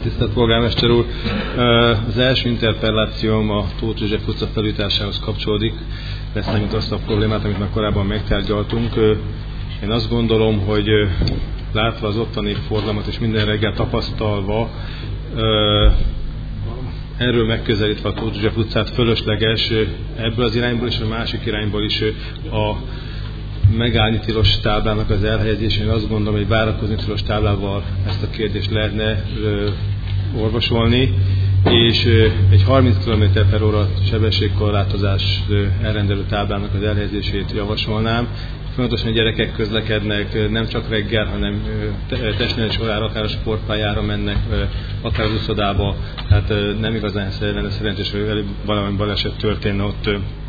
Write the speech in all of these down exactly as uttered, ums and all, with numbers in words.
Tisztelt Polgármester úr! Az első interpellációm a Tóth József utca felújításához kapcsolódik. Leszámít azt a problémát, amit már korábban megtárgyaltunk. Én azt gondolom, hogy látva az ottani forgalmat és minden reggel tapasztalva, erről megközelítve a Tóth József utcát fölösleges ebből az irányból és a másik irányból is a megállni tilos táblának az elhelyezésén. Azt gondolom, hogy várakozni tilos táblával ezt a kérdést lehetne ö, orvosolni, és ö, egy harminc kilométer per óra sebességkorlátozás elrendelő táblának az elhelyezését javasolnám. Fontosan, hogy gyerekek közlekednek, nem csak reggel, hanem testnevelés órára, akár a sportpályára mennek, akár az uszodába, tehát nem igazán lenne szerencsés, hogy valami baleset történne ott.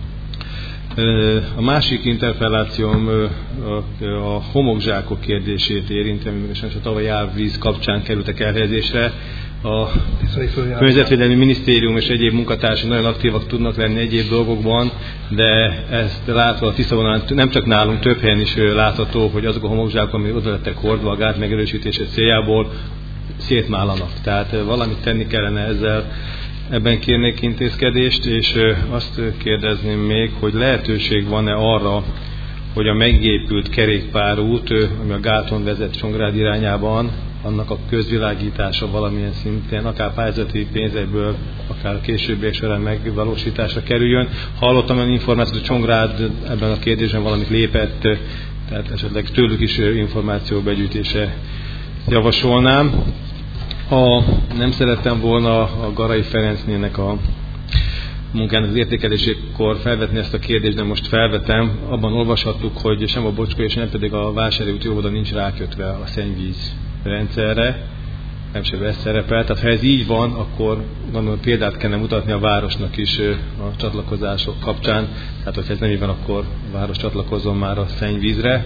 A másik interpellációm a homokzsákok kérdését érinti, és a tavalyi árvíz kapcsán kerültek elhelyezésre. A Környezetvédelmi Minisztérium és egyéb munkatársai nagyon aktívak tudnak lenni egyéb dolgokban, de ezt látva a Tiszavonalon nem csak nálunk, több helyen is látható, hogy azok a homokzsákok, amik oda lettek hordva a gáz megerősítése céljából, szétmálanak. Tehát valamit tenni kellene ezzel. Ebben kérnék intézkedést, és azt kérdezném még, hogy lehetőség van-e arra, hogy a megépült kerékpárút, ami a gáton vezet Csongrád irányában, annak a közvilágítása valamilyen szinten, akár pályázati pénzekből, akár későbbiek során megvalósításra kerüljön. Hallottam olyan információt, hogy Csongrád ebben a kérdésben valamit lépett, tehát esetleg tőlük is információ begyűjtése javasolnám. Ha nem szerettem volna a Garai Ferencnének a munkának az értékelésekor felvetni ezt a kérdést, de most felvetem. Abban olvashattuk, hogy sem a Bocskai és nem pedig a Vásári úti óvoda nincs rákötve a szennyvíz rendszerre, nem sem ez szerepel. Tehát ha ez így van, akkor gondolom példát kellene mutatni a városnak is a csatlakozások kapcsán. Tehát hogyha ez nem így van, akkor a város csatlakozzon már a szennyvízre.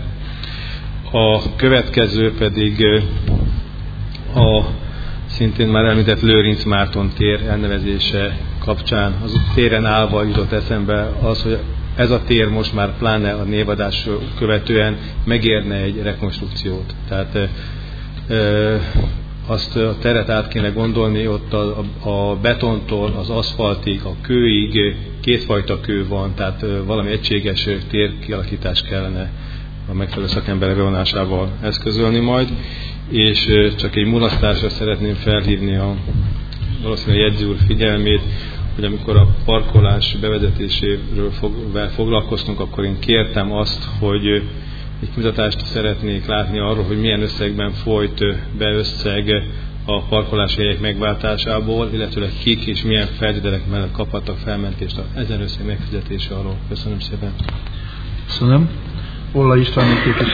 A következő pedig a szintén már említett Lőrinc Márton tér elnevezése kapcsán. Az téren állva jutott eszembe az, hogy ez a tér most már pláne a névadás követően megérne egy rekonstrukciót. Tehát e, azt a teret át kéne gondolni, ott a, a betontól az aszfaltig, a kőig kétfajta kő van, tehát valami egységes térkialakítás kellene a megfelelő szakemberek bevonásával eszközölni majd. És csak egy mulasztásra szeretném felhívni a valószínűleg jegyző úr figyelmét, hogy amikor a parkolás bevezetéséről foglalkoztunk, akkor én kértem azt, hogy egy kimutatást szeretnék látni arról, hogy milyen összegben folyt be összeg a parkoláshelyek megváltásából, illetőleg kik és milyen feltételek mellett kaphattak felmentést ezen összeg megfizetése alól. Köszönöm szépen. Köszönöm. Ollai István képviselő.